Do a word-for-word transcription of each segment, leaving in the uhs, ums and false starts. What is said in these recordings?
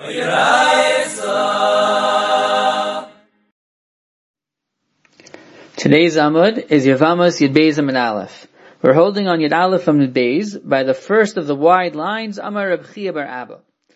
Today's Amud is Yavamas Yud Beis Amud Aleph. We're holding on Yud Aleph from Yud Beis by the first of the wide lines, Amar Reb Chia bar Abba.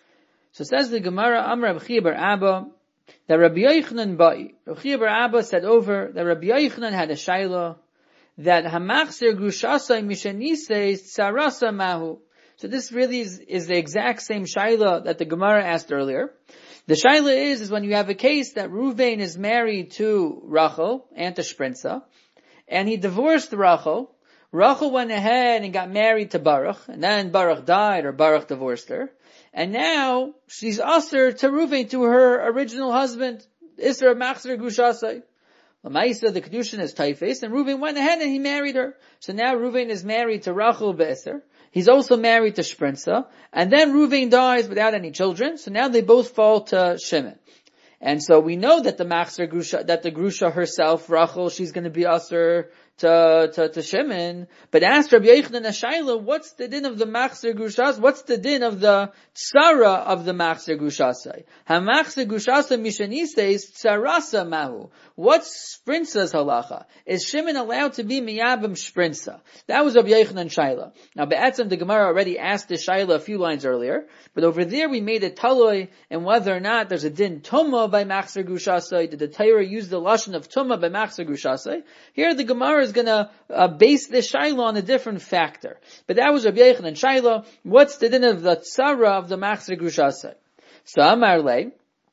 So says the Gemara, Amar Reb Chia bar Abba, that Rabbi Yochanan Bai, Reb Chia bar Abba said over that Rabbi Yochanan had a shaila that Hamachzer Grushasai Mishanises Tsarasa Mahu. So this really is, is the exact same shaila that the Gemara asked earlier. The shaila is, is when you have a case that Ruvain is married to Rachel, and to Shprinza, and he divorced Rachel. Rachel went ahead and got married to Baruch, and then Baruch died, or Baruch divorced her. And now, she's usher to Ruvain, to her original husband, Isra Machzer Gushasai. Lamaisa, the Kedushin is Taifes, and Ruvain went ahead and he married her. So now Ruvain is married to Rachel Be'eser. He's also married to Shprinza, and then Ruvain dies without any children, so now they both fall to Shimon. And so we know that the Machzer Grusha, that the Grusha herself, Rachel, she's going to be usher to, to, to Shimon. But ask Rabbi Yochanan Ashayla, what's the din of the Machzer Grushas? What's the din of the Tsara of the Machzer Grushasai? HaMachzer Grushasa Mishanises Tsarasa Mahu. What's Shprinza's halacha? Is Shimon allowed to be Miyabim Shprinza? That was Rabbi Yochanan Shaila. Now Be'etzem, the Gemara already asked the Shaila a few lines earlier, but over there we made it Taloi, and whether or not there's a din Tumah by Machzer Grushasai. Did the Torah use the Lashon of Tumah by Machzer Grushasai? Here the Gemara is going to uh, base this Shaila on a different factor. But that was Rabbi Yochanan Shaila. What's the din of the Tzara of the Machzer Grushasai? So Amar Lei,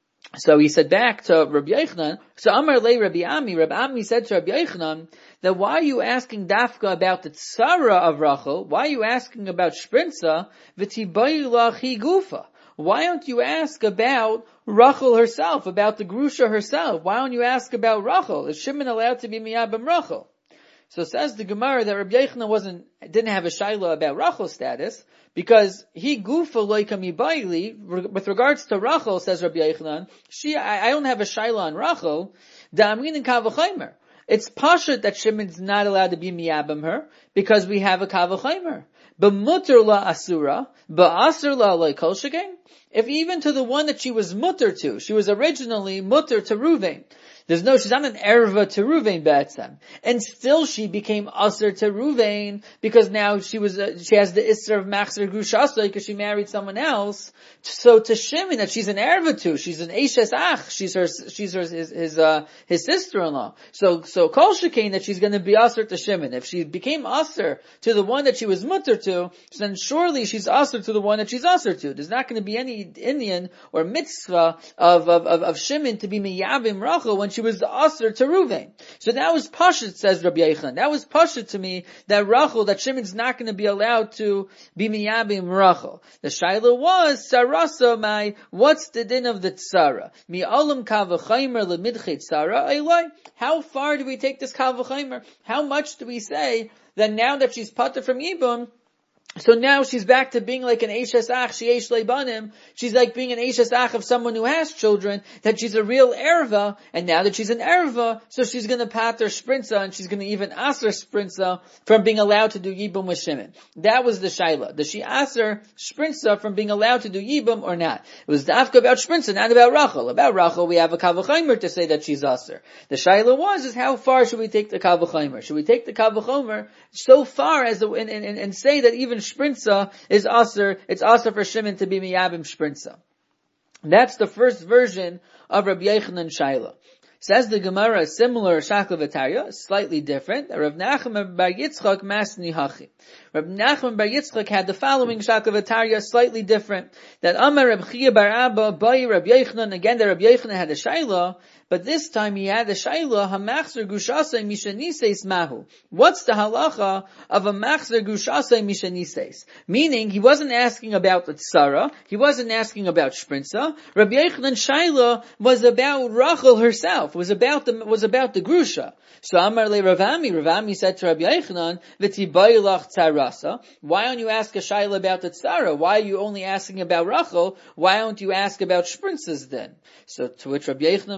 so he said back to Rabbi Yochanan, so Amar Lei Rabbi Ami, Rabbi Ami said to Rabbi Yochanan, that why are you asking Dafka about the Tzara of Rachel? Why are you asking about Shprinza? V'tibayilach hi gufa. Why don't you ask about Rachel herself, about the Grusha herself? Why don't you ask about Rachel? Is Shimon allowed to be Miyabim Rachel? So says the Gemara that Rabbi Yochanan wasn't, didn't have a shaila about Rachel's status, because he gufa loika mibayli, with regards to Rachel, says Rabbi Yochanan, she, I, I don't have a shaila on Rachel, da'amrin and kavachaymer. It's pashut that Shimon's not allowed to be miyabim her, because we have a kavachaymer. B'mutter la asura, ba'asur la loy kol shekain. If even to the one that she was mutter to, she was originally mutter to Ruvain. There's no, she's not an erva to Ruvain Be'etzem. And still she became usher to Ruvain, because now she was, uh, she has the Isser of Machzer Grushasai, because she married someone else. So to Shimon, that she's an erva to, she's an Eishes Ach, she's her, she's her, his, his, uh, his sister-in-law. So, so Kol Shekain that she's gonna be usher to Shimon. If she became usher to the one that she was mutter to, then surely she's usher to the one that she's usher to. There's not gonna be any Indian or mitzvah of, of, of, of Shimon to be Miyabim Rachel when she was usher to Ruvain. So that was pashut, says Rabbi Yochanan. That was pashut to me, that Rachel, that Shimon's not going to be allowed to be miyabim Rachel. The shaila was, Sarasa mai, what's the din of the tzara? Mi olam kavachaymer lemidchet tzara eloi. How far do we take this kavachaymer? How much do we say that now that she's pater from Yibum, so now she's back to being like an Eishes Ach, Sheyesh Leibanim. She's like being an Eishes Ach of someone who has children, that she's a real Erva, and now that she's an Erva, so she's gonna pater Shprinza, and she's gonna even aser Shprinza from being allowed to do Yibum with Shimon. That was the Shaila. Does she aser Shprinza from being allowed to do Yibum or not? It was dafka about Shprinza, not about Rachel. About Rachel, we have a Kavachaymer to say that she's aser. The Shaila was, is how far should we take the Kavachaymer? Should we take the Kavachaymer so far as the, and, and, and say that even Shprinza is aser, it's aser for Shimon to be miyabim Shprinza. That's the first version of Rabbi Yochanan Shaila. Says the Gemara, similar Shakla V'Tarya, slightly different. Rav Nachman bar Yitzchak Masni Hachi. Rav Nachman bar Yitzchak had the following Shakla V'Tarya, slightly different. That Amar Reb Chia bar Abba, Bai Reb Yochanan, again that Reb Yochanan had a Shaila, but this time he had a Shaila, HaMachzer Gushasei Mishanises Mahu. What's the halacha of a Machzer Gushasei Mishanises? Meaning, he wasn't asking about the Tzara, he wasn't asking about Shprinza. Rabbi Yochanan Shaila was about Rachel herself, was about the, was about the Grusha. So Amar le Ravami, Ravami said to Rabbi Yochanan, V'tibayilach Tzarasa. Why don't you ask a Shaila about the Tzara? Why are you only asking about Rachel? Why don't you ask about Shprinzas then? So to which Rabbi Yochanan responds,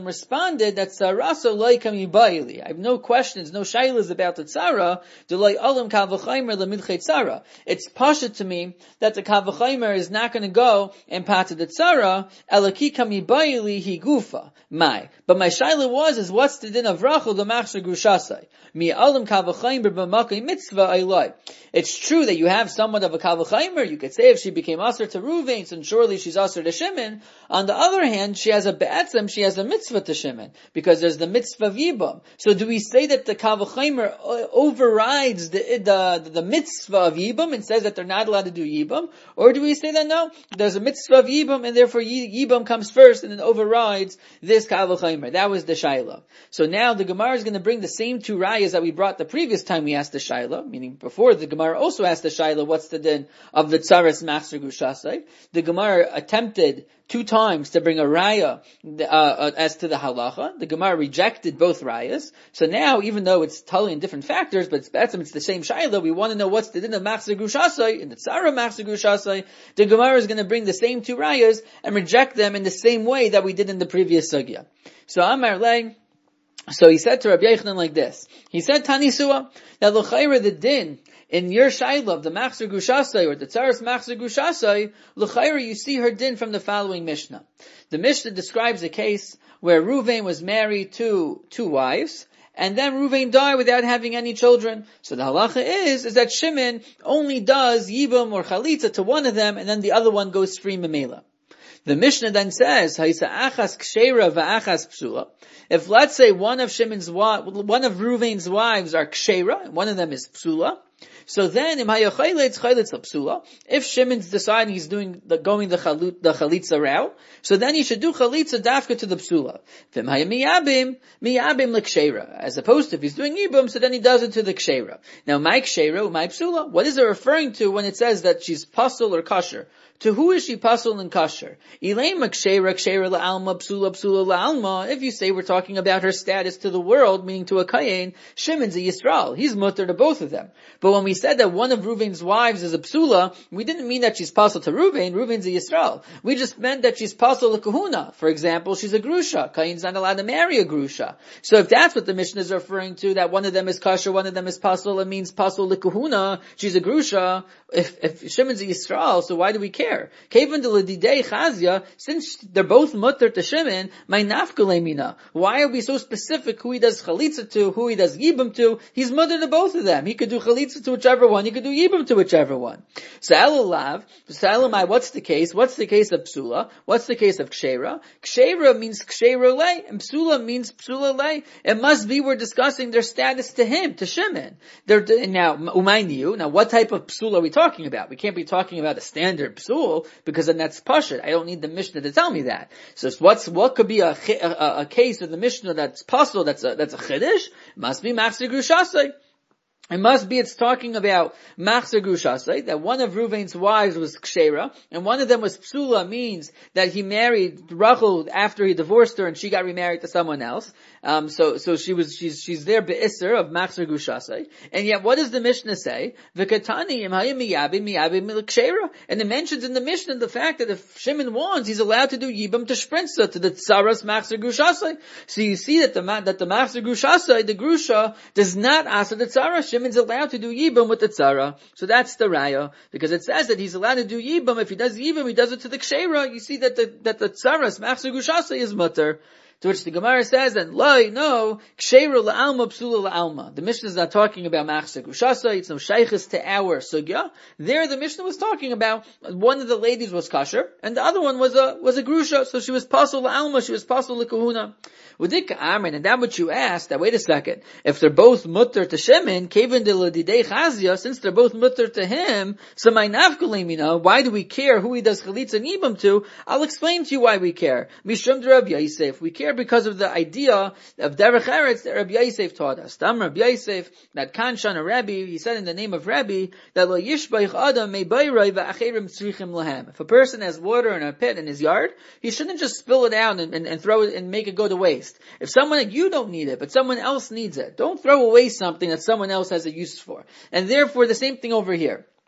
responded that Tzara loy kami ba'ili. I have no questions, no shaylas about the Tzara. Delay alam kavachaymer lemidchay Tzara. It's pasha to me that the kavachaymer is not going to go and pat to the Tzara. Elaki kami ba'ili hi gufa. My. But my shayla was, is what's the din of Rachel the machshir grushasai? Mi alam kavachaymer b'makay mitzvah aylai. It's true that you have somewhat of a kavachaymer. You could say if she became aser to Ruvain, and surely she's aser to Shimon. On the other hand, she has a be'etzem, she has a mitzvah to Shimon, because there's the mitzvah of Yibam. So do we say that the kavachaymer overrides the, the, the mitzvah of Yibam and says that they're not allowed to do Yibam? Or do we say that no, there's a mitzvah of Yibam and therefore Yibam comes first and then overrides this kavachaymer? That was the Shaila. So now the Gemara is going to bring the same two rayas that we brought the previous time we asked the Shaila, meaning before the Gemara also asked the Shaila, what's the din of the tzaras machzor gushasai? The Gemara attempted two times to bring a raya uh, uh, as to the halacha. The Gemara rejected both rayas. So now, even though it's totally in different factors, but it's better, it's the same shaila, we want to know what's the din of machzor gushasai, in the tzara machzor gushasai. The Gemara is going to bring the same two rayas and reject them in the same way that we did in the previous sugya. So Amar Lei, so he said to Rabbi Yochanan like this. He said, Tanisua, that l'chayra the din, in your shaila of the machzor gushasai or the tzaras machzor gushasai, l'chayra you see her din from the following Mishnah. The Mishnah describes a case where Ruvain was married to two wives, and then Ruvain died without having any children. So the halacha is, is that Shimon only does yibam or chalitza to one of them, and then the other one goes free memela. The Mishnah then says, "Haisa achas kshera va'achas psula." If let's say one of Shimon's one of Ruvain's wives are kshera, and one of them is psula, so then im hayachayletz chayletz psula. If Shimon's deciding he's doing the going the chalut the chalitza route, so then he should do chalitza dafka to the psula. V'im hayamiyabim miyabim lekshera, as opposed to if he's doing yibum, so then he does it to the kshera. Now, my kshera, my psula, what is it referring to when it says that she's pasul or kosher? To who is she pasul and kosher? Ilema kshera kshera la'alma psula psula la'alma. If you say we're talking about her status to the world, meaning to a kayin, Shimon's a Yisrael. He's mutter to both of them. But when we said that one of Ruvain's wives is a psula, we didn't mean that she's pasul to Ruvain. Ruvain's a Yisrael. We just meant that she's pasul kahuna. For example, she's a grusha. Kayin's not allowed to marry a grusha. So if that's what the Mishnah is referring to, that one of them is kosher, one of them is pasul, it means pasul kahuna. She's a grusha. If, if Shimon's a Yisrael, so why do we care? Kevan de l'didei chazia, since they're both mutter to Shimon, my nafkale mina. Why are we so specific who he does chalitza to, who he does yibam to? He's mutter to both of them. He could do chalitza to whichever one, he could do yibam to whichever one. Sa'el Sa'elamai, what's the case? What's the case of psula? What's the case of kshera? Kshera means kshera lei, and psula means psula lei. It must be we're discussing their status to him, to Shimon. They're, now, umayniu, now what type of psula are we talking about? We can't be talking about a standard psula, because then that's pashut. I don't need the Mishnah to tell me that. So what's, what could be a, a, a case of the Mishnah that's pasul, that's a, that's a chiddush? It must be machzor gushasai. It must be it's talking about machzor gushasai, that one of Ruvain's wives was kshera, and one of them was psula, means that he married Rachel after he divorced her and she got remarried to someone else. Um, so, so she was, she's, she's there be'isser of machzor gushasai. And yet what does the Mishnah say? V'katani im hayim miyabim miyabim kshera. And it mentions in the Mishnah the fact that if Shimon wants, he's allowed to do yibam to shprinza, to the tzaras machzor gushasai. So you see that the, that the machzor gushasai, the grusha, does not asa the tzara. Shimon's allowed to do yibam with the tzara. So that's the raya. Because it says that he's allowed to do yibam. If he does yibam, he does it to the kshera. You see that the, that the tzaras machzor gushasai is mutter. To which the Gemara says, and loi, no, kshera la'alma, psula la'alma. The Mishnah is not talking about machzor gushasai, it's no shaykhis to our sugya. There the Mishnah was talking about, one of the ladies was kosher, and the other one was a, was a grusha, so she was pasul la'alma, she was pasul l'kahuna. Udika Amrin, and that what you asked, that wait a second, if they're both mutter to Shimon, kevin de l'didei chazia, since they're both mutter to him, so my nafkalimina, why do we care who he does chalitza and ibam to? I'll explain to you why we care. Mishum de Rabbi Yosef, we care because of the idea of derech eretz that Rabbi Yosef taught us. Tam Rabbi Yosef, that Kanshan a Rabbi, he said in the name of Rabbi, that lo yishbaich adam me bayroi va'acherim tzrichim lahem. If a person has water in a pit in his yard, he shouldn't just spill it out and, and, and throw it and make it go to waste. If someone, you don't need it, but someone else needs it, don't throw away something that someone else has a use for. And therefore, the same thing over here.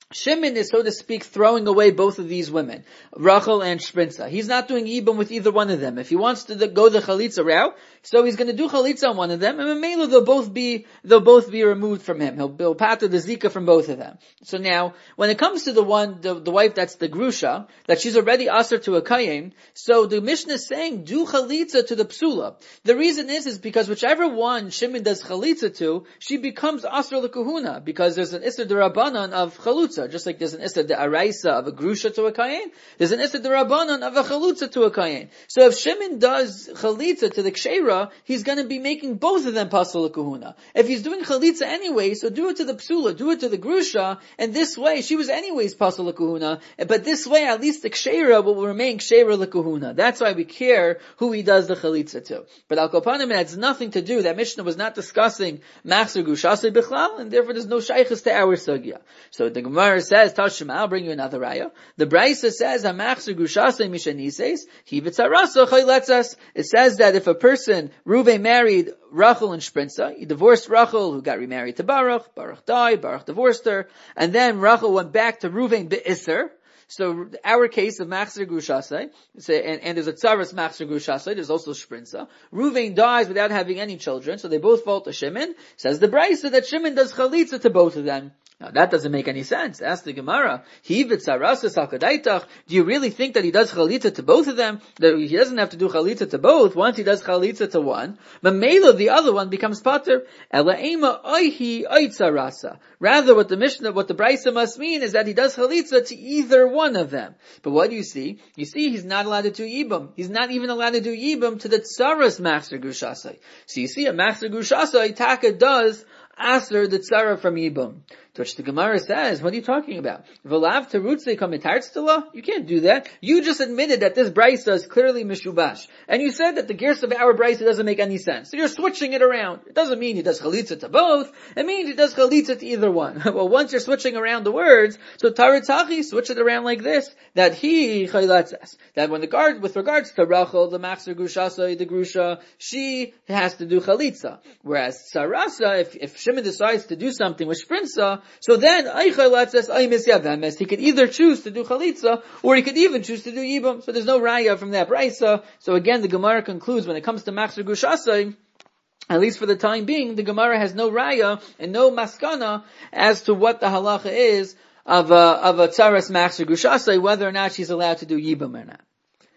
Shimon is, so to speak, throwing away both of these women, Rachel and Shprinza. He's not doing Yibum with either one of them. If he wants to go the Chalitza route, so he's going to do Chalitza on one of them, and Mamela they'll both be, they'll both be removed from him. He'll, he'll pater the Zika from both of them. So now, when it comes to the one, the, the wife that's the Grusha, that she's already Aser to a Kayim, so the Mishnah is saying, do Chalitza to the Psula. The reason is, is because whichever one Shimon does Chalitza to, she becomes Aser l'Kahuna, because there's an Isser D'Rabbanan of Chalutza. Just like there's an Issa D'Araisa of a Grusha to a Kayin, there's an Issa D'Rabbanan of a Chalutza to a Kayin. So if Shimon does Chalitza to the Ksheira, he's going to be making both of them Pasul L'Kahuna. If he's doing Chalitza anyway, so do it to the Psula, do it to the Grusha, and this way, she was anyways Pasul L'Kahuna, but this way at least the Ksheira will remain Ksheira L'Kahuna. That's why we care who he does the Chalitza to. But Al Kopanim, it has nothing to do, that Mishnah was not discussing Machzer Gushasei Bichlal, and therefore there's no Shaykhis to our Sugya. So the Gemara says, Tashma, I'll bring you another raya. The Braisa says, Hamachzer Gushasei Mishanises, He V'tzarasa Chayletzas. It says that if a person, Reuven married Rachel and Shprinza, he divorced Rachel, who got remarried to Baruch, Baruch died, Baruch divorced her, and then Rachel went back to Reuven Be'isser. So our case of Machzer Gushasei, and, and there's a Tzaras Machzer Gushasei, there's also Shprinza. Reuven dies without having any children, so they both fall to Shimon. Says the Braisa that Shimon does Chalitza to both of them. Now that doesn't make any sense. Ask the Gemara. He v'tzarasas hakadaitach. Do you really think that he does chalitza to both of them? That he doesn't have to do chalitza to both. Once he does chalitza to one, Mamela, the other one, becomes pater. Ela ema oihi oitzarasa. Rather, what the Mishnah, what the Braisa must mean is that he does chalitza to either one of them. But what do you see? You see, he's not allowed to do yibum. He's not even allowed to do yibum to the tzaras machzer gushasai. So you see, a machzer gushasai taka does aser the tzara from yibum. To which the Gemara says, what are you talking about? V'lav terutze kamitartztala? You can't do that. You just admitted that this Braisa is clearly mishubash. And you said that the gersa of our Braisa doesn't make any sense. So you're switching it around. It doesn't mean he does chalitza to both. It means he does chalitza to either one. Well, once you're switching around the words, so taritzachi, switch it around like this, that he chaylatzas. That when the guard, with regards to Rachel, the machzer gushasa, the grusha, she has to do chalitza. Whereas sarasa, if, if Shimon decides to do something with Shprinza, so then, he could either choose to do chalitza, or he could even choose to do yibum. So there's no raya from that brisa. So again, the Gemara concludes, when it comes to machzer gushasai, at least for the time being, the Gemara has no raya and no maskana as to what the halacha is of a, of a tzaras machzer gushasai, whether or not she's allowed to do yibum or not.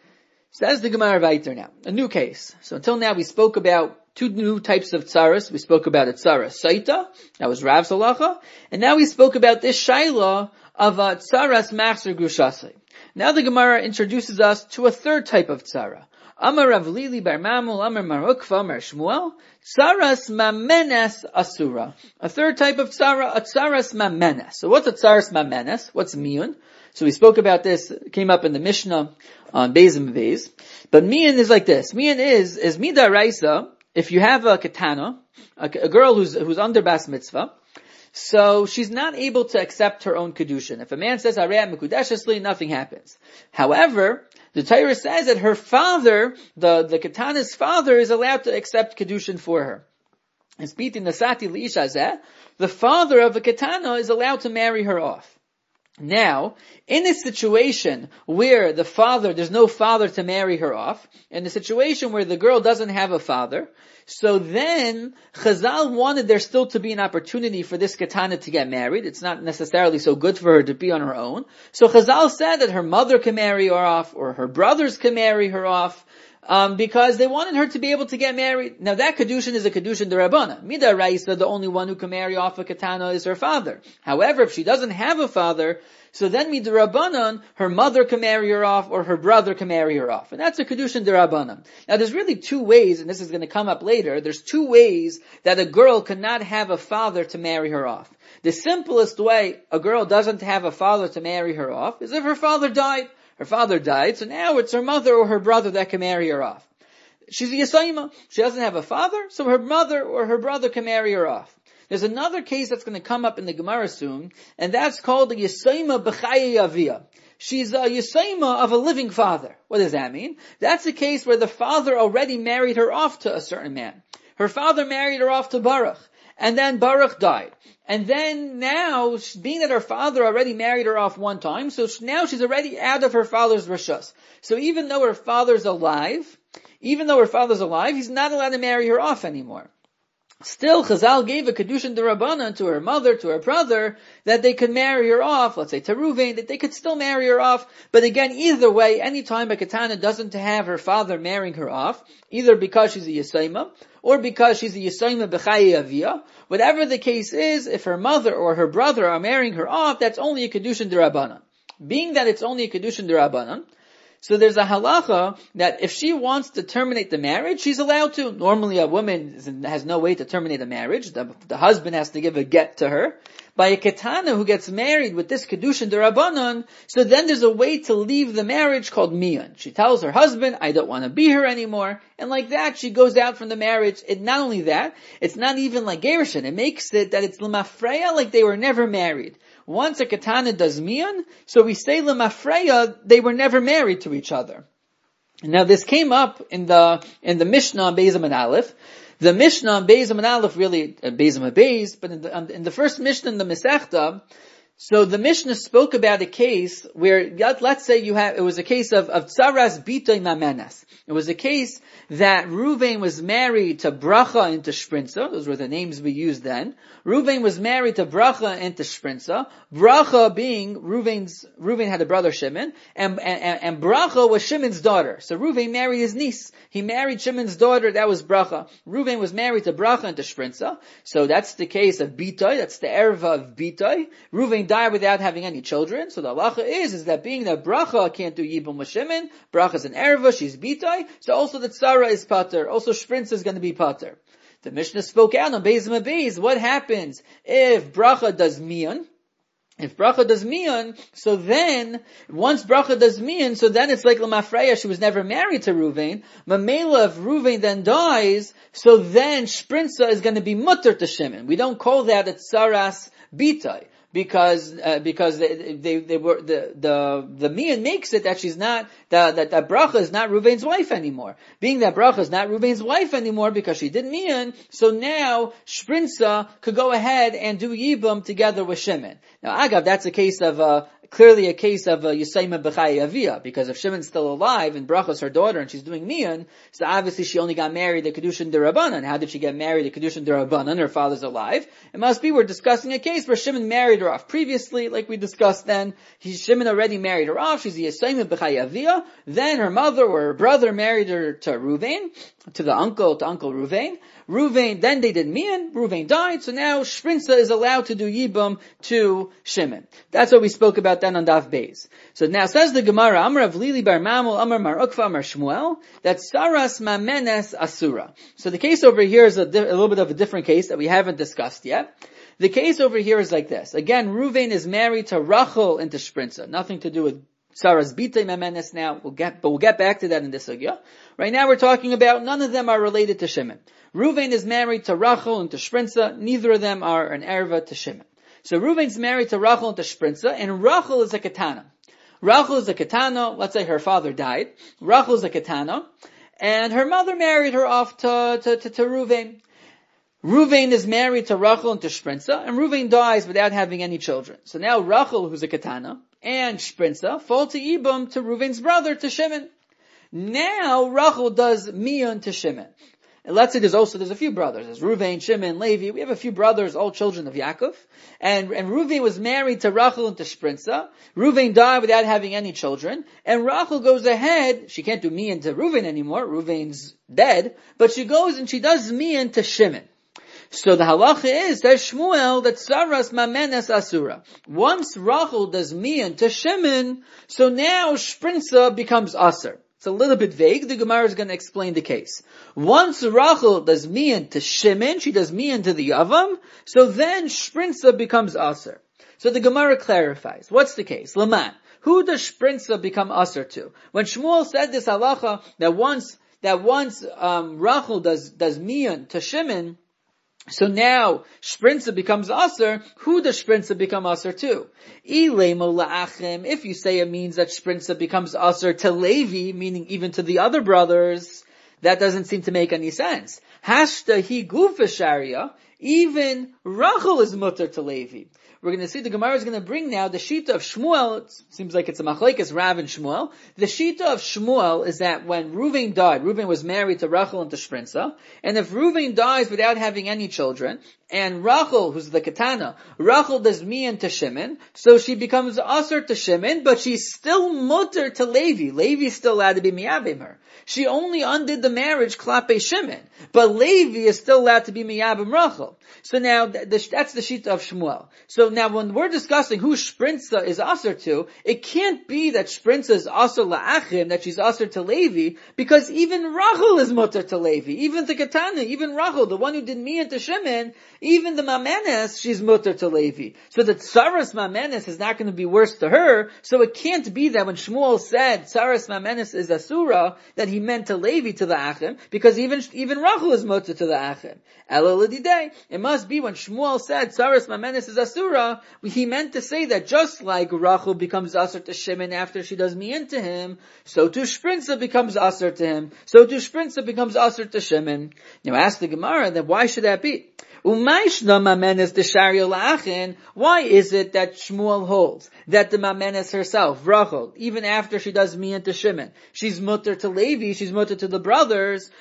Says the Gemara Vayter now. A new case. So until now we spoke about two new types of tzaras. We spoke about a tzara saita, that was Rav's halacha, and now we spoke about this shaila of a tzaras machzer gushasei. Now the Gemara introduces us to a third type of tzara. Amar Rav Lili bar Mamul, Amar Marukva, Amar Shmuel, tzaras mamenes asura. A third type of tzara, a tzaras mamenes. So what's a tzaras mamenes? What's miyun? So we spoke about this, it came up in the Mishnah on Beis and Beis. But miyun is like this. Miyun is, is midaraisa. If you have a katana, a, a girl who's who's under bas mitzvah, so she's not able to accept her own kedushin. If a man says Harei Mekudeshesli, nothing happens. However, the Torah says that her father, the the katana's father, is allowed to accept kedushin for her. And speaking nasati liishazeh, the father of a katana is allowed to marry her off. Now, in a situation where the father, there's no father to marry her off, in a situation where the girl doesn't have a father, so then Chazal wanted there still to be an opportunity for this katana to get married. It's not necessarily so good for her to be on her own. So Chazal said that her mother can marry her off, or her brothers can marry her off, Um, because they wanted her to be able to get married. Now that kedushin is a kedushin derabana. Mida Raisa, the only one who can marry off a katana is her father. However, if she doesn't have a father, so then Mida Rabbanan, her mother can marry her off, or her brother can marry her off. And that's a kedushin derabana. Now there's really two ways, and this is going to come up later, there's two ways that a girl cannot have a father to marry her off. The simplest way a girl doesn't have a father to marry her off is if her father died. Her father died, so now it's her mother or her brother that can marry her off. She's a Yisayma. She doesn't have a father, so her mother or her brother can marry her off. There's another case that's going to come up in the Gemara soon, and that's called the Yisayma B'chaye Aviyah. She's a Yisayma of a living father. What does that mean? That's a case where the father already married her off to a certain man. Her father married her off to Baruch. And then Baruch died. And then now, being that her father already married her off one time, so now she's already out of her father's rishus. So even though her father's alive, even though her father's alive, he's not allowed to marry her off anymore. Still, Chazal gave a kedushin d'Rabbanan to her mother, to her brother, that they could marry her off, let's say to Ruvain, that they could still marry her off. But again, either way, anytime a katana doesn't have her father marrying her off, either because she's a Yisayma, or because she's a Yisayma b'chayi aviyah, whatever the case is, if her mother or her brother are marrying her off, that's only a kedushin d'Rabbanan. Being that it's only a kedushin d'Rabbanan, so there's a halacha that if she wants to terminate the marriage, she's allowed to. Normally a woman has no way to terminate a marriage. The, the husband has to give a get to her. By a ketana who gets married with this kedushin d'Rabbanan, so then there's a way to leave the marriage called miyan. She tells her husband, I don't want to be here anymore. And like that, she goes out from the marriage. And not only that, it's not even like gerushin. It makes it that it's l'mafreya, like they were never married. Once a katana does miyan, so we say l'mafreya, they were never married to each other. Now this came up in the, in the Mishnah on Beis Amud Aleph. The Mishnah on Beis Amud Aleph really, uh, Beis Amud Beis, but in the, um, in the first Mishnah in the Masechta, so the Mishnah spoke about a case where, let's say you have, it was a case of, of Tsaras Bitoy Mamenas. It was a case that Ruvain was married to Bracha and to Shprinza. Those were the names we used then. Ruvain was married to Bracha and to Shprinza. Bracha being Ruvain's, Ruvain had a brother Shimon, and, and, and Bracha was Shimon's daughter. So Ruvain married his niece. He married Shimon's daughter, that was Bracha. Ruvain was married to Bracha and to Shprinza. So that's the case of Bitoy, that's the erva of Bitoy. Ruvain died without having any children. So the halacha is, is that being that Bracha can't do Yibum with Shimon, Bracha's an erva, she's Bitoy, so also the Tzara is pater, also Shprinza is going to be pater. The Mishnah spoke out on Beis Amud Beis, what happens if Bracha does miyan? If Bracha does miyan, so then, once Bracha does miyan, so then it's like L'mafreya, she was never married to Ruvain. Mamela, if Ruvain then dies, so then Shprinza is going to be mutter to Shimon. We don't call that a Tsaras Bitoy. Because, uh, because they, they, they were, the, the, the miyan makes it that she's not, that, that, that Bracha is not Ruvain's wife anymore. Being that Bracha is not Ruvain's wife anymore because she did miyan, so now Shprinza could go ahead and do Yibum together with Shimon. Now, Agav, that's a case of, uh, clearly a case of uh, Yisayma b'chayi aviyah, because if Shimon's still alive and Bracha's her daughter and she's doing miyan, so obviously she only got married to Kedushin d'Rabbanan. How did she get married to Kedushin d'Rabbanan? Her father's alive. It must be we're discussing a case where Shimon married her off previously, like we discussed then. He, Shimon already married her off. She's Yisayma b'chayi aviyah. Then her mother or her brother married her to Ruvain, to the uncle, to Uncle Ruvain. Ruvain, then they did miyan, Ruvain died, so now Shprinza is allowed to do Yibum to Shimon. That's what we spoke about then on Daf Beis. So now says the Gemara, Amar of Lili bar Mamul, Amar Mar Ukva, Amar Shmuel, that Saras Mamenes Asura. So the case over here is a, di- a little bit of a different case that we haven't discussed yet. The case over here is like this. Again, Ruvain is married to Rachel and to Shprinza. Nothing to do with Saras Bitoy Mamenes now. We'll get, but we'll get back to that in this sugya. Right now we're talking about none of them are related to Shimon. Ruvain is married to Rachel and to Shprinza. Neither of them are an erva to Shimon. So Ruvain's married to Rachel and to Shprinza, and Rachel is a katana. Rachel is a katana, let's say her father died. Rachel is a katana, and her mother married her off to, to, to, to Ruvain. Ruvain is married to Rachel and to Shprinza, and Ruvain dies without having any children. So now Rachel, who's a katana, and Shprinza fall to Ibum to Ruvain's brother, to Shimon. Now Rachel does miyan to Shimon. And let's say there's also, there's a few brothers. There's Ruvain, Shimon, Levi. We have a few brothers, all children of Yaakov. And, and Ruvain was married to Rachel and to Shprinza. Ruvain died without having any children. And Rachel goes ahead, she can't do miyan to Ruvain anymore. Ruvain's dead. But she goes and she does miyan to Shimon. So the halacha is, there's Shmuel, that Saras Mamenes Asura. Once Rachel does miyan to Shimon, so now Shprinza becomes Asur. It's a little bit vague. The Gemara is going to explain the case. Once Rachel does miyan to Shimon, she does miyan to the Yavam, so then Shprinza becomes Asur. So the Gemara clarifies. What's the case? Laman. Who does Shprinza become Asur to? When Shmuel said this halacha, that once, that once, um, Rachel does, does miyan to Shimon, so now, Shprinza becomes Asur. Who does Shprinza become Asur to? If you say it means that Shprinza becomes Asur to Levi, meaning even to the other brothers, that doesn't seem to make any sense. Hashta hi gufa sharia, even Rachel is mutter to Levi. We're going to see the Gemara is going to bring now the Shita of Shmuel. It seems like it's a machlekes Rav and Shmuel. The Shita of Shmuel is that when Reuven died, Reuven was married to Rachel and to Shprinza, and if Reuven dies without having any children, and Rachel, who's the Katana, Rachel does mian to Shimon, so she becomes Aser to Shimon, but she's still mutter to Levi. Levi's still allowed to be miyabim her. She only undid the marriage klape Shimon, but Levi is still allowed to be miyabim Rachel. So now, the, that's the Shita of Shmuel. So now when we're discussing who Shprinza is Aser to, it can't be that Shprinza is Aser la'achim, that she's Aser to Levi, because even Rachel is mutter to Levi. Even the Katana, even Rachel, the one who did mian to Shimon, even the Mamenes, she's mutter to Levi. So the Tsaras Mamenes is not going to be worse to her, so it can't be that when Shmuel said Tsaras Mamenes is Asura, that he meant to Levi, to the Achim, because even, even Rachel is mutter to the Achim. Ela l'didei, it must be when Shmuel said Tsaras Mamenes is Asura, he meant to say that just like Rachel becomes Asur to Shimon after she does mian to him, so too Shprinza becomes Asur to him, so too Shprinza becomes Asur to Shimon. Now ask the Gemara, then why should that be? Why is it that Shmuel holds that the Mamenes herself, Rachel, even after she does mian to Shimon, she's mutter to Levi, she's mutter to the brothers,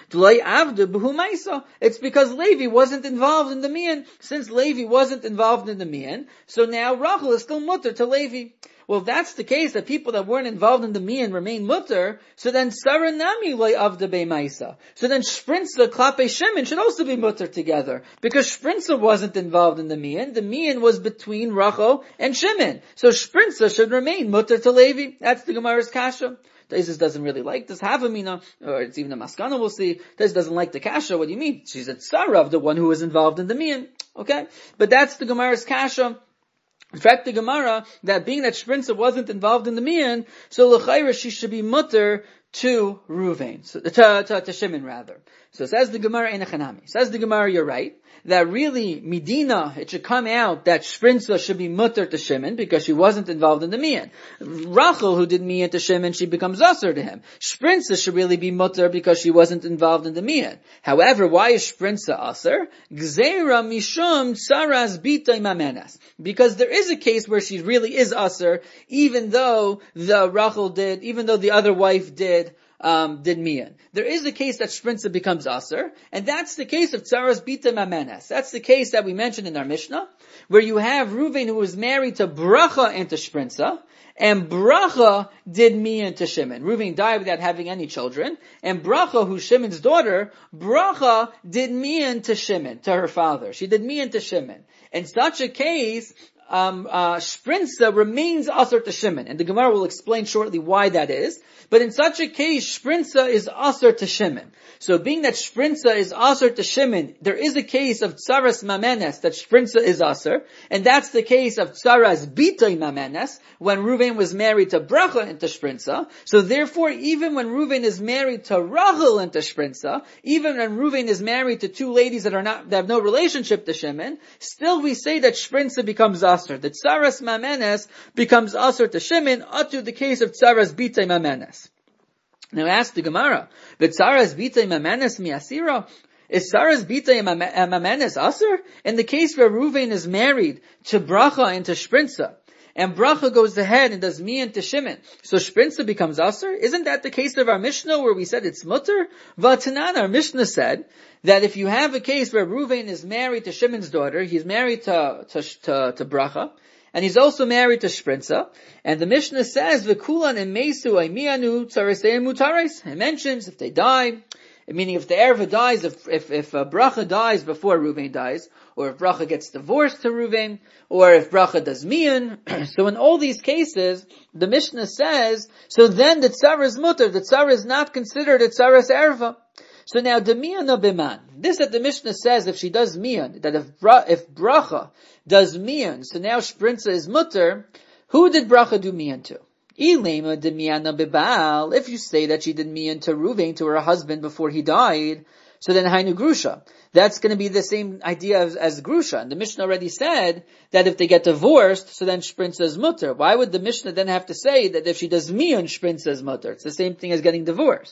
it's because Levi wasn't involved in the mian. Since Levi wasn't involved in the mian, so now Rachel is still mutter to Levi. Well, if that's the case, that people that weren't involved in the mian remain mutter, so then Saranami loy avda beimaisa. So then Shprinza, Klape Shimon should also be mutter together. Because Shprinza wasn't involved in the mian, the mian was between Rachel and Shimon. So Shprinza should remain mutter to Levi. That's the Gemara's kasha. Taisus doesn't really like this Havamina, or it's even a Maskana we'll see. Taisus doesn't like the kasha. What do you mean? She's a Tsarav, the one who was involved in the mian. Okay? But that's the Gemara's kasha. In fact, the Gemara, that being that Shprinza wasn't involved in the mian, so l'chayra she should be mutter to Ruvain, so, to, to, to Shimon rather. So says the Gemara in Echanami. Says the Gemara, you're right, that really, Medina, it should come out that Shprinza should be mutter to Shimon because she wasn't involved in the mian. Rachel, who did mian to Shimon, she becomes usher to him. Shprinza should really be mutter because she wasn't involved in the mian. However, why is Shprinza usher? Gzeira mishum tsaras bitay mamenas. Because there is a case where she really is usher, even though the Rachel did, even though the other wife did, Um, did mian. There is a case that Shprinza becomes Aser, and that's the case of Tsaras Bita Mamenes. That's the case that we mentioned in our Mishnah, where you have Reuven who was married to Bracha and to Shprinza, and Bracha did mian to Shimon. Reuven died without having any children, and Bracha, who's Shimon's daughter, Bracha did mian to Shimon, to her father. She did mian to Shimon. In such a case, Um, uh, Shprinza remains Aser to Shimon, and the Gemara will explain shortly why that is. But in such a case, Shprinza is Aser to Shimon. So being that Shprinza is Aser to Shimon, there is a case of Tsaras Mamenes that Shprinza is Aser, and that's the case of Tsaras Bitay Mamenes, when Reuven was married to Bracha and to Shprinza. So therefore, even when Reuven is married to Rachel and to Shprinza, even when Reuven is married to two ladies that are not, that have no relationship to Shimon, still we say that Shprinza becomes Aser. The Tsaras Mamenes becomes Aser to Shimon, up to the case of Tsaras Bitay Mamenes. Now ask the Gemara, the Tsaras Bitay Mamenes miasira? Is Tsaras Bitay Mamenes Aser? In the case where Reuven is married to Bracha and to Shprinza, and Bracha goes ahead and does mian to Shimon, so Shprinza becomes Aser? Isn't that the case of our Mishnah where we said it's mutter? Vatanan, our Mishnah said that if you have a case where Reuven is married to Shimon's daughter, he's married to, to, to, to Bracha, and he's also married to Shprinza, and the Mishnah says, V'kulan emesu aimianu tzaresein mutares. It mentions if they die, meaning if the Erva dies, if, if, if uh, Bracha dies before Reuven dies, or if Bracha gets divorced to Reuven, or if Bracha does mian. So in all these cases, the Mishnah says, so then the tzara is mutter, the tzara is not considered a tzaras erva. So now, the mian biman. This that the Mishnah says, if she does mian, that if bra, if Bracha does mian, so now Shprinza is mutter, who did Bracha do mian to? Ilema de miana bibal. If you say that she did mian to Reuven, to her husband before he died, so then hainu grusha. That's going to be the same idea as, as grusha. And the Mishnah already said that if they get divorced, so then Shprinza is mutter. Why would the Mishnah then have to say that if she does mian, Shprinza is mutter? It's the same thing as getting divorced.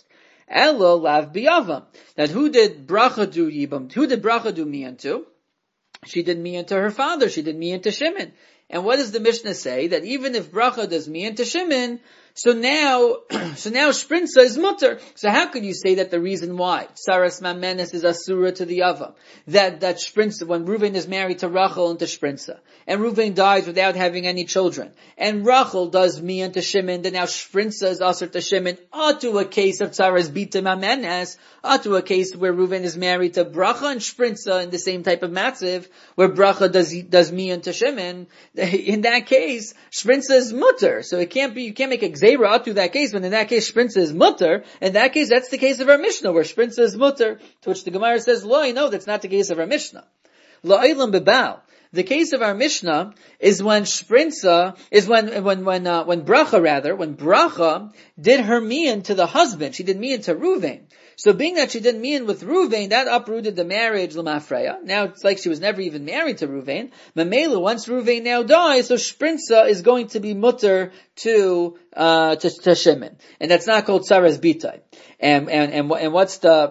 Elo lav biyavam. That who did bracha do yibam? Who did bracha do miyan to? She did miyan to her father. She did miyan to Shimon. And what does the Mishnah say? That even if bracha does miyan to Shimon, so now, so now Shprinza is mutter. So how could you say that the reason why Saras Mamenes is asura to the Avam? That, that Shprinza, when Reuven is married to Rachel and to Shprinza, and Reuven dies without having any children, and Rachel does miyan to Shimon, then now Shprinza is asur to Shimon, or to a case of Saras Bita Mamenes, or to a case where Reuven is married to Bracha and Shprinza in the same type of matziv, where Bracha does, does miyan to Shimon. In that case, Shprinza is mutter. So it can't be, you can't make a Zera to that case, but in that case, Shprinza is mutter. In that case, that's the case of our Mishnah, where Shprinza is mutter, to which the Gemara says, Lo, no, that's not the case of our Mishnah. Lo Eilam Bebal. The case of our Mishnah is when Shprinza, is when, when, when, uh, when Bracha rather, when Bracha did her miyan to the husband. She did miyan to Reuven. So being that she did miyan with Reuven, that uprooted the marriage, L'mafreya. Now it's like she was never even married to Reuven. Mamela, once Reuven now dies, so Shprinza is going to be mutter to, uh, to, to Shimon. And that's not called Saras Bitay. And, and, and, and what's the,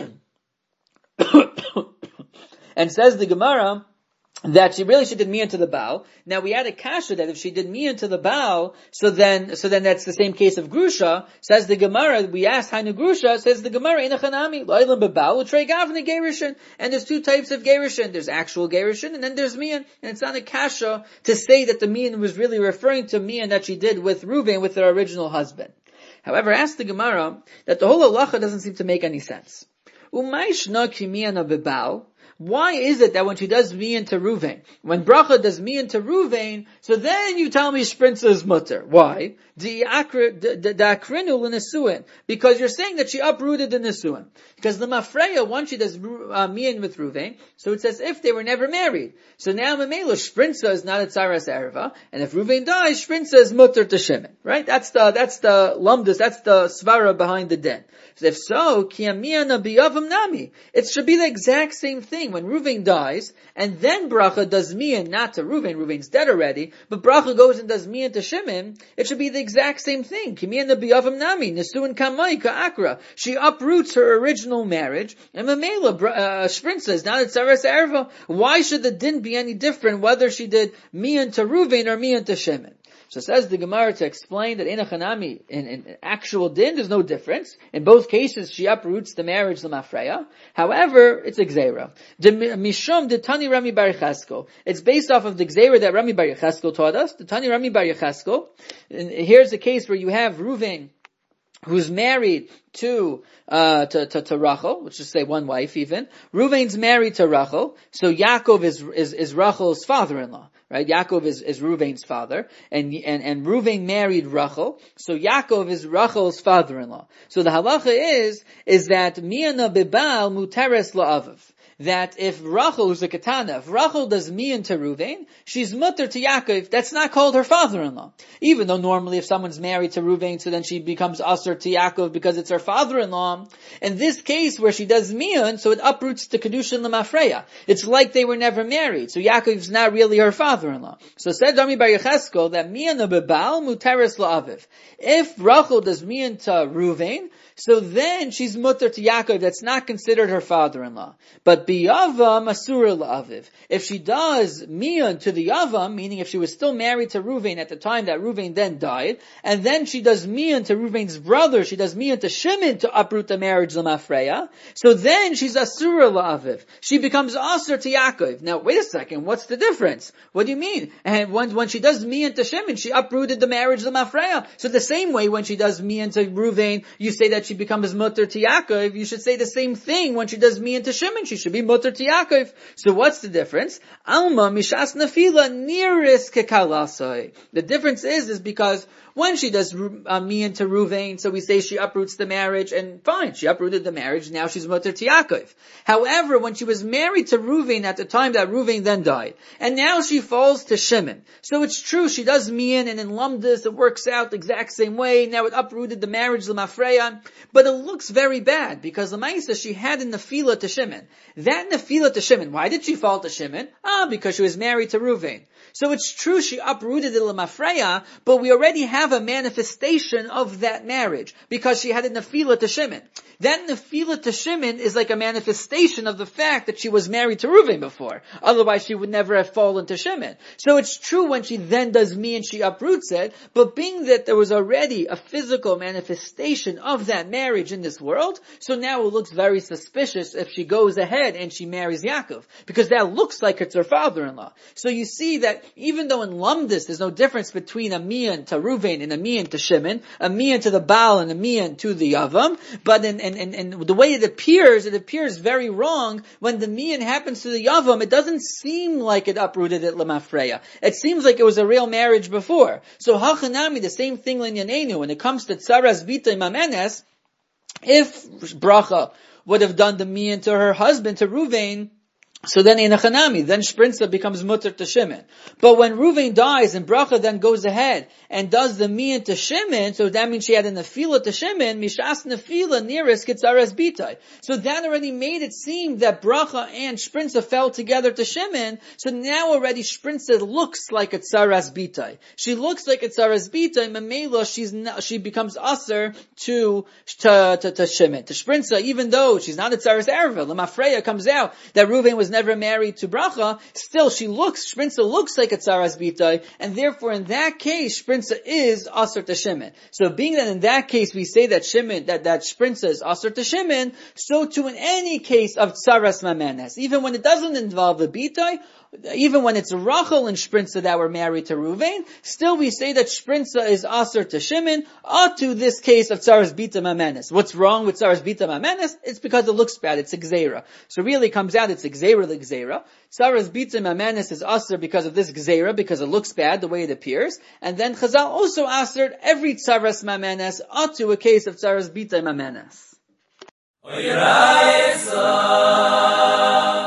and says the Gemara, that she really she did miyan to the Baal. Now we had a kasha that if she did miyan to the Baal, so then so then that's the same case of Grusha. Says the Gemara, we asked Hainu Grusha, says the Gemara, Inachanami, Loilam Bebal, Utrei Gavna Gerishin. And there's two types of Gerishin. There's actual Gerishin and then there's miyan. And it's not a kasha to say that the miyan was really referring to miyan that she did with Reuven, with her original husband. However, ask the Gemara that the whole halacha doesn't seem to make any sense. Umayshna kimiyana bebal. Why is it that when she does miyan to Reuven, when Bracha does miyan to Reuven, so then you tell me Shprinza is mutter? Why? Because you're saying that she uprooted the Nisuin. Because the Mafreya, once she does uh, miyan with Reuven, so it's as if they were never married. So now Mamela, Shprinza is not a Tzaras Ereva, and if Reuven dies, Shprinza is mutter to Shimon. Right? That's the, that's the lumdus, that's the svara behind the din. So if so, Kiyamiyana biyavam nami. It should be the exact same thing. When Reuven dies, and then Bracha does miyan not to Reuven, Reuven's dead already, but Bracha goes and does miyan to Shimon, it should be the exact same thing. Kimiyana biyavam nami, Nisuin kamai ka'akra. She uproots her original marriage, and Mamela, uh, Shprinza is not a Tzaras Erva. Why should the din be any different whether she did miyan to Reuven or miyan to Shimon? So says the Gemara to explain that in a chanami, in, in actual din, there's no difference. In both cases, she uproots the marriage l'mafreya. However, it's a gzeira. Mishum de Tani Rami Bar Yechasko. It's based off of the gzeira that Rami Bar Yechasko taught us. The Tani Rami Bar Yechasko. And here's a case where you have Reuven, who's married to, uh, to, to, to Rachel, which is say one wife even. Reuven's married to Rachel, so Yaakov is, is, is Rachel's father-in-law, right? Yaakov is, is Reuven's father, and, and, and Reuven married Rachel, so Yaakov is Rachel's father-in-law. So the halacha is, is that Miyana Bebal Muteres La'aviv. That if Rachel, who's a katana, if Rachel does miyan to Reuven, she's mutter to Yaakov. That's not called her father-in-law. Even though normally if someone's married to Reuven, so then she becomes asur to Yaakov because it's her father-in-law. In this case where she does miyan, so it uproots the kedushin l'mafreya. It's like they were never married. So Yaakov's not really her father-in-law. So said Rami Bar Yechasko that miyan bebal muteres la'aviv. If Rachel does miyan to Reuven, so then she's mutter to Yaakov. That's not considered her father-in-law. But biyavam asura la'aviv. If she does miyan to the yavam, meaning if she was still married to Reuven at the time that Reuven then died, and then she does miyan to Reuven's brother, she does miyan to Shimon to uproot the marriage l'mafreya, so then she's asura la'aviv. She becomes asur to Yaakov. Now wait a second, what's the difference? What do you mean? And when, when she does miyan to Shimon, she uprooted the marriage l'mafreya. So the same way when she does miyan to Reuven, you say that she becomes mutter to Yaakov, you should say the same thing when she does miyan to Shimon, she should be mutter to Yaakov. So what's the difference? Alma mishas nafila niris kekalasai. The difference is, is because when she does uh, miyan to Reuven, so we say she uproots the marriage, and fine, she uprooted the marriage, now she's mutter to Yaakov. However, when she was married to Reuven at the time that Reuven then died, and now she falls to Shimon, so it's true, she does miyan, and in Lumdis it works out the exact same way, now it uprooted the marriage, l'mafreya, but it looks very bad, because the Maisa, she had a nefila to Shimon. That nefila to Shimon, why did she fall to Shimon? Ah, because she was married to Reuven. So it's true she uprooted the l'mafreya, but we already have have a manifestation of that marriage, because she had a nefila to Shimon. That nefila to Shimon is like a manifestation of the fact that she was married to Reuven before. Otherwise she would never have fallen to Shimon. So it's true when she then does me and she uproots it, but being that there was already a physical manifestation of that marriage in this world, so now it looks very suspicious if she goes ahead and she marries Yaakov, because that looks like it's her father-in-law. So you see that even though in Lumdis there's no difference between a mian to Reuven and a mian to Shimon, a mian to the Baal and a mian to the Yavam, but in, in, in, in the way it appears, it appears very wrong when the mian happens to the Yavam. It doesn't seem like it uprooted it Lemafreya. It seems like it was a real marriage before. So Hachanami, the same thing Linyanenu, when it comes to Tsaras Bita Mamenes, if Bracha would have done the mian to her husband, to Reuven, so then in a Chanami, then Shprinza becomes mutter to Shimon. But when Reuven dies and Bracha then goes ahead and does the mian to Shimon, so that means she had a nefila to Shimon, mishas nefila nearest kitzares bitai. So that already made it seem that Bracha and Shprinza fell together to Shimon, so now already Shprinza looks like a tzaras bitai. She looks like a tzaras bitai, Mamela, she's not, she becomes aser to, to, to, to Shimon. To Shprinza, even though she's not a tzaras erva, Lemafreya comes out that Reuven was never married to Bracha, still she looks, Shprinza looks like a tzaras bitai, and therefore in that case, Shprinza is aser to Shimon. So being that in that case we say that Shimon, that, that Shprinza is aser to Shimon, so too in any case of tzaras mamenes, even when it doesn't involve the bitai, even when it's Rachel and Shprinza that were married to Reuven, still we say that Shprinza is aser to Shimon, or to this case of tzaras bita mamenes. What's wrong with tzaras bita mamenes? It's because it looks bad, it's a gzeira. So really it comes out, it's a gzeira the gzeira. Tzaras bita mamenes is aser because of this gzeira, because it looks bad the way it appears. And then Chazal also asered every tzaras mamenes, or to a case of tzaras bita mamenes.